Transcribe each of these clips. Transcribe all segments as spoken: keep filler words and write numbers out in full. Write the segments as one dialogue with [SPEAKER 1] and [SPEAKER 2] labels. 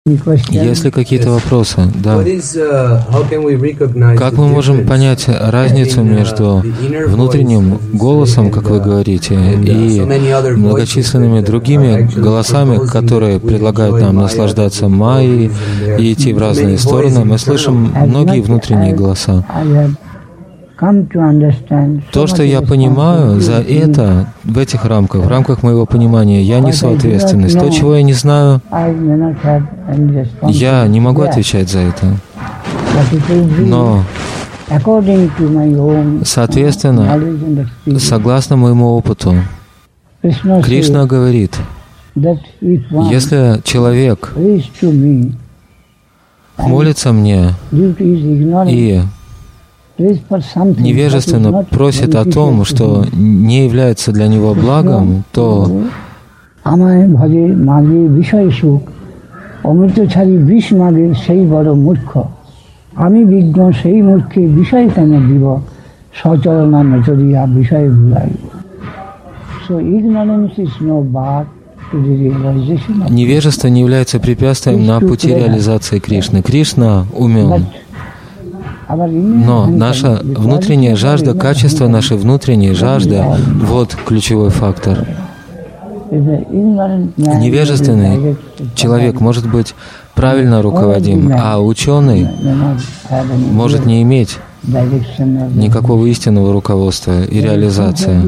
[SPEAKER 1] Если какие-то вопросы, да. Как мы можем понять разницу между внутренним голосом, как вы говорите, и многочисленными другими голосами, которые предлагают нам наслаждаться майей и идти в разные стороны? Мы слышим многие внутренние голоса. То, что я понимаю, за это, в этих рамках, в рамках моего понимания, я несу ответственность. То, чего я не знаю, я не могу отвечать за это. Но, соответственно, согласно моему опыту, Кришна говорит, если человек молится мне и невежественно просит о том, что не является для него благом, то невежество не является препятствием на пути реализации Кришны. Кришна умен. Но наша внутренняя жажда, качество нашей внутренней жажды — вот ключевой фактор. Невежественный человек может быть правильно руководим, а ученый может не иметь никакого истинного руководства и реализации.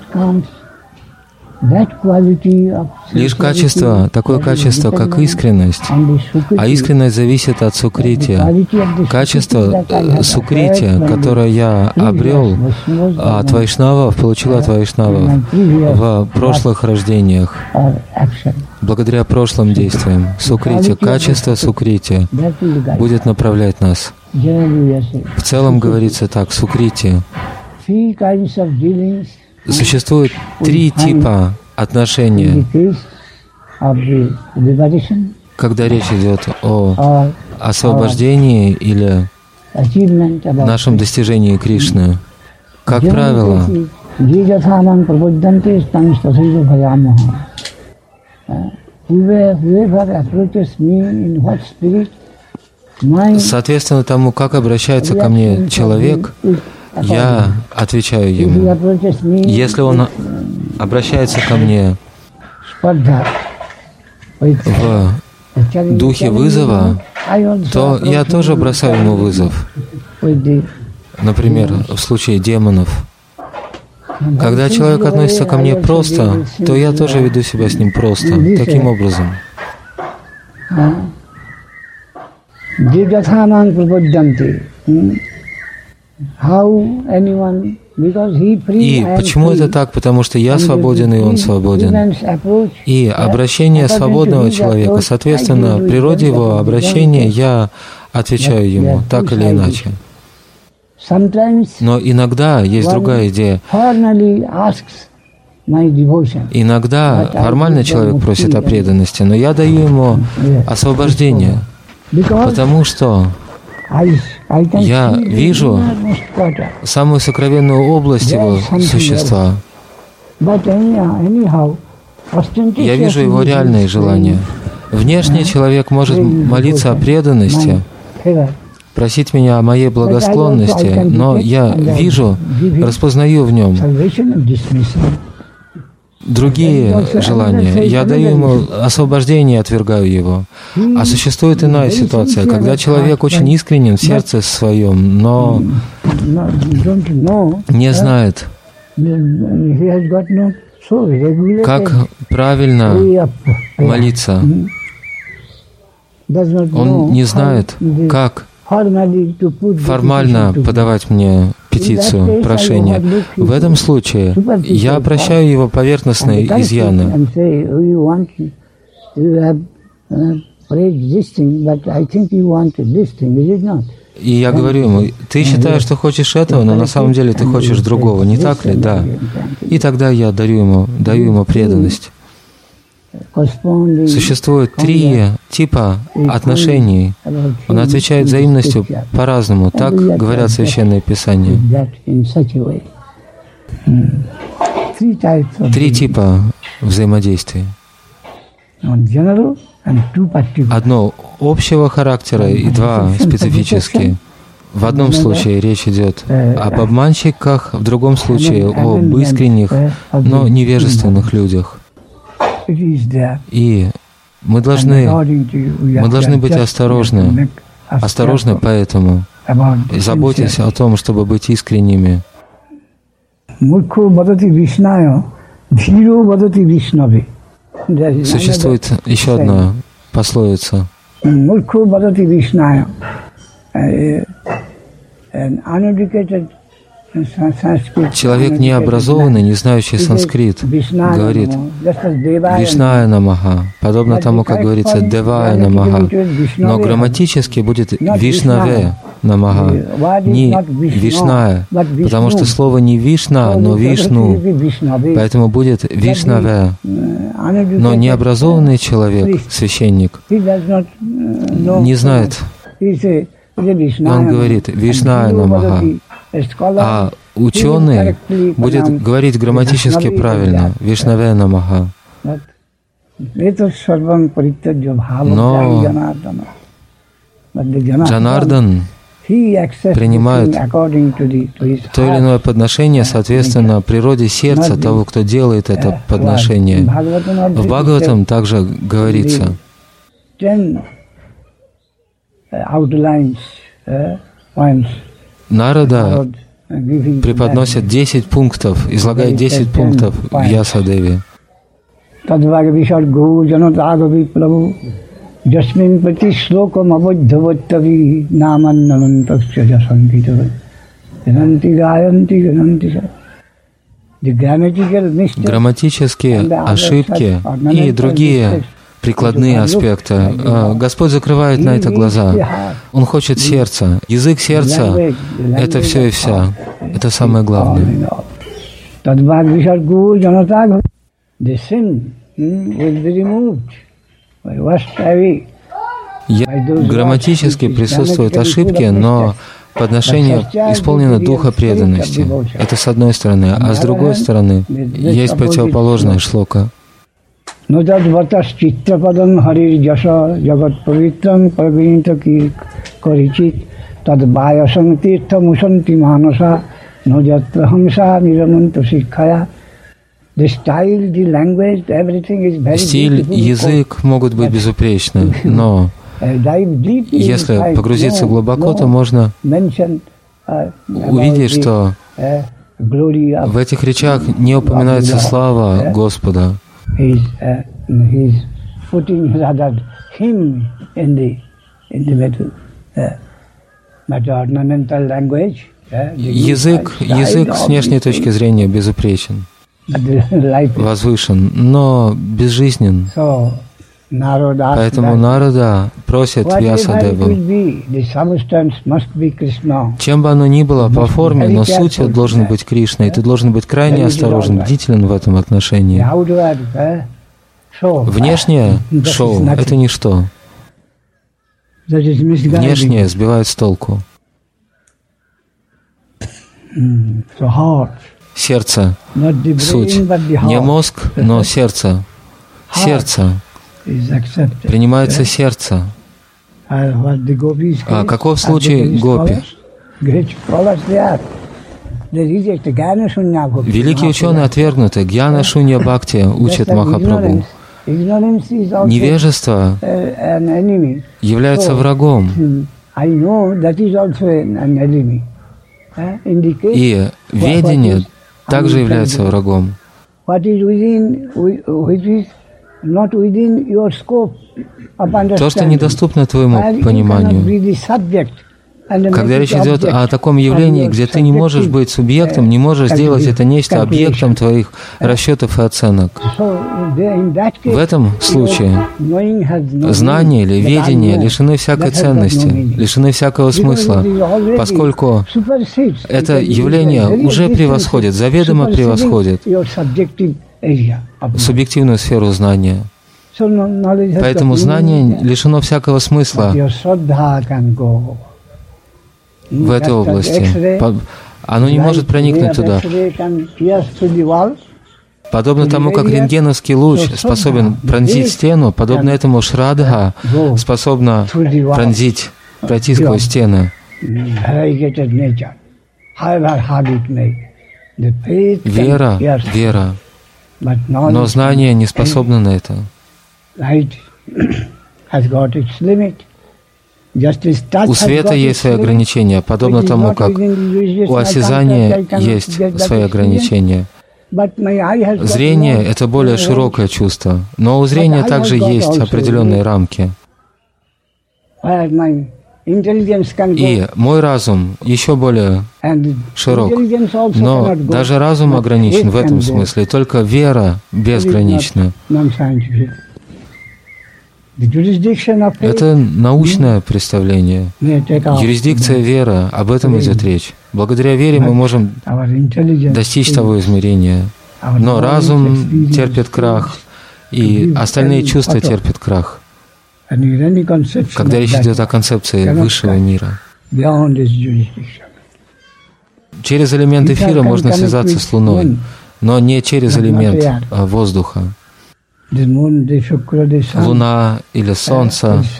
[SPEAKER 1] Лишь качество, такое качество, как искренность, а искренность зависит от сукрития. Качество сукрития, которое я обрел от вайшнавов, получил от вайшнавов в прошлых рождениях, благодаря прошлым действиям. Сукрития, качество сукрития будет направлять нас. В целом говорится так, сукрития. Существует три типа отношения, когда речь идет о освобождении или нашем достижении Кришны. Как правило, соответственно тому, как обращается ко мне человек, я отвечаю ему. Если он обращается ко мне в духе вызова, то я тоже бросаю ему вызов. Например, в случае демонов. Когда человек относится ко мне просто, то я тоже веду себя с ним просто, таким образом. И почему это так? Потому что я свободен, и он свободен. И обращение свободного человека, соответственно, природе его обращения я отвечаю ему, так или иначе. Но иногда есть другая идея. Иногда формально человек просит о преданности, но я даю ему освобождение, потому что я вижу самую сокровенную область его существа. Я вижу его реальные желания. Внешне человек может молиться о преданности, просить меня о моей благосклонности, но я вижу, распознаю в нем другие желания. Я даю ему освобождение и отвергаю его. А существует иная ситуация, когда человек очень искренен в сердце своем, но не знает, как правильно молиться. Он не знает, как формально подавать мне петицию, прошение. В этом случае я прощаю его поверхностные изъяны. И я говорю ему, ты считаешь, что хочешь этого, но на самом деле ты хочешь другого, не так ли? Да. И тогда я дарю ему, даю ему преданность. Существует три типа отношений. Он отвечает взаимностью по-разному. Так говорят Священные Писания. Три типа взаимодействия. одно общего характера и два специфические. В одном случае речь идет об обманщиках, в другом случае об искренних, но невежественных людях. И мы должны, мы должны быть осторожны, осторожны поэтому, заботясь о том, чтобы быть искренними. Существует еще одна пословица. Человек необразованный, не знающий санскрит, говорит Вишная Намаха, подобно тому, как говорится Девая Намаха, но грамматически будет Вишнаве Намаха, не Вишная, потому что слово не Вишна, но Вишну, поэтому будет Вишнаве. Но необразованный человек, священник, не знает. Он говорит Вишная Намаха. А ученый будет говорить грамматически правильно, Вишнаве Намаха. Но Джанардан принимает то или иное подношение соответственно природе сердца того, кто делает это подношение. В Бхагаватам также говорится, Нарада преподносит десять пунктов, излагает десять пунктов в Вьясадеве. Грамматические ошибки и другие прикладные аспекты. Господь закрывает на это глаза. Он хочет сердца. Язык сердца — это все и вся. Это самое главное. Грамматически присутствуют ошибки, но подношение исполнено духа преданности. Это с одной стороны. А с другой стороны, есть противоположная шлока.
[SPEAKER 2] Nodadvatas chitrapadam harir jasa jagat pavitram parvinita ki korichit tad bayasam tirtha musanti manasa nojatra hamsa niramanta sikhaya. The style, the language, everything is very
[SPEAKER 1] Стиль, язык могут быть безупречны, но если погрузиться глубоко, то можно увидеть, что в этих речах не упоминается слава Господа.
[SPEAKER 2] He's, uh, he's putting rather him in the in the middle. Uh, but ornamental language. Uh,
[SPEAKER 1] язык, язык с внешней точки зрения безупречен, возвышен, но безжизнен.
[SPEAKER 2] So,
[SPEAKER 1] Поэтому Нарада просит Вьясадеву, чем бы оно ни было по форме, но суть должен быть Кришна, и ты должен быть крайне осторожен, бдителен в этом отношении. Внешнее шоу — это ничто. Внешнее сбивает с толку. Сердце — суть. Не мозг, но сердце. Сердце. Принимается сердце. А каков случай гопи? Великие ученые отвергнуты. Гьяна Шунья Бхакти учит Махапрабху. Невежество является врагом. И ведение также является врагом. То, что недоступно твоему пониманию. Когда речь идет о таком явлении, где ты не можешь быть субъектом, не можешь сделать это нечто объектом твоих расчетов и оценок. В этом случае знание или ведение лишены всякой ценности, лишены всякого смысла, поскольку это явление уже превосходит, заведомо превосходит субъективную сферу знания. Поэтому знание лишено всякого смысла в этой области. Оно не может проникнуть туда. Подобно тому, как рентгеновский луч способен пронзить стену, подобно этому Шрадха способна пронзить, пройти сквозь стены. Вера, вера, но знание не способно на это. У света есть свои ограничения, подобно тому, как у осязания есть свои ограничения. Зрение — это более широкое чувство, но у зрения также есть определенные рамки. И мой разум еще более широк, но даже разум ограничен в этом смысле, только вера безгранична. Это научное представление. Юрисдикция вера, об этом идет речь. Благодаря вере мы можем достичь того измерения. Но разум терпит крах, и остальные чувства терпят крах, когда речь идет о концепции высшего мира. Через элемент эфира можно связаться с Луной, но не через элемент воздуха. Луна или Солнце —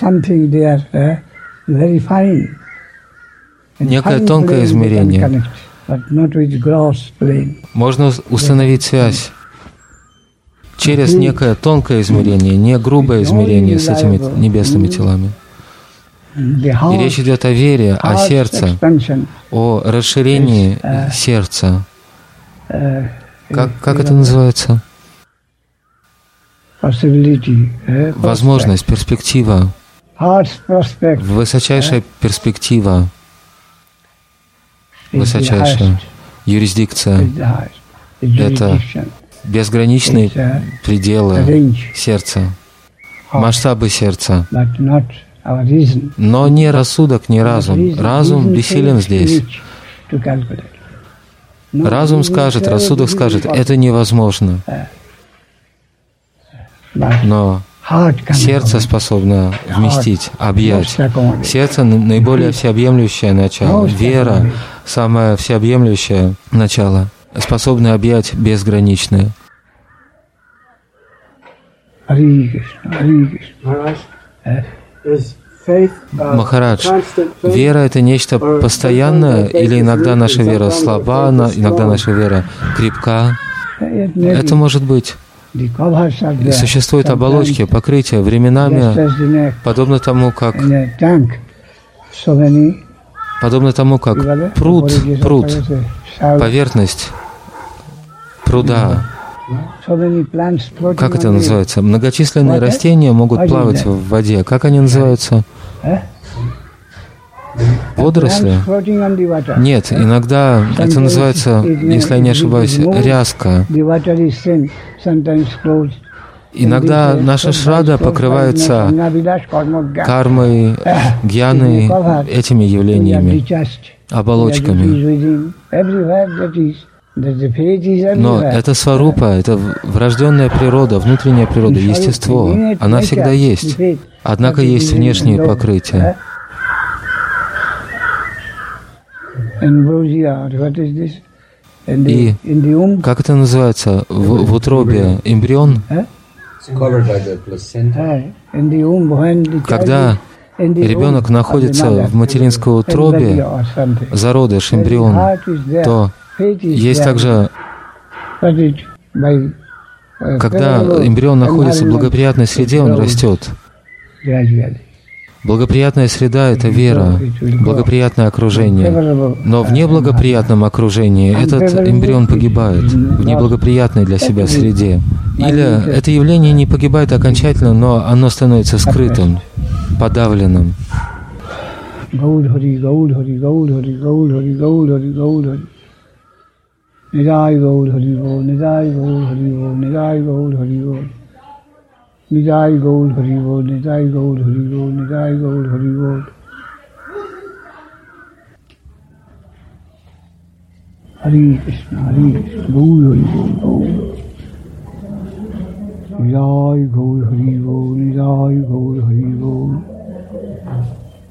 [SPEAKER 1] некое тонкое измерение. Можно установить связь через некое тонкое измерение, не грубое измерение с этими небесными телами. И речь идет о вере, о сердце, о расширении сердца. Как, как это называется? Возможность, перспектива, высочайшая перспектива, высочайшая юрисдикция. Это безграничные пределы сердца, масштабы сердца. Но не рассудок, не разум. Разум бессилен здесь. Разум скажет, рассудок скажет, это невозможно. Но сердце способно вместить, объять. Сердце — наиболее всеобъемлющее начало. Вера — самое всеобъемлющее начало, способное объять безграничное. Махарадж, вера — это нечто постоянное, или иногда наша вера слаба, иногда наша вера крепка? Это может быть. И существуют оболочки, покрытия, временами, подобно тому, как подобно тому, как пруд, пруд, поверхность пруда. Как это называется? Многочисленные растения могут плавать в воде. Как они называются? Водоросли? Нет, иногда это называется, если я не ошибаюсь, ряска. Иногда наша шрада покрывается кармой, гьяной, этими явлениями, оболочками. Но это сварупа, это врожденная природа, внутренняя природа, естество. Она всегда есть. Однако есть внешние покрытия. И как это называется в, в утробе? Эмбрион? Когда ребенок находится в материнской утробе, зародыш, эмбрион, то есть также, когда эмбрион находится в благоприятной среде, он растет. Благоприятная среда — это вера, благоприятное окружение. Но в неблагоприятном окружении этот эмбрион погибает, в неблагоприятной для себя среде. Или это явление не погибает окончательно, но оно становится скрытым, подавленным. Nidai Gaur Hari Bol, Nidai Gaur Hari Bol, Nidai Gaur Hari Bol. Hare Krishna, Hare Krishna, Gaur Hari Bol, Gaur. Nidai Gaur Hari Bol, Nidai Gaur Hari Bol.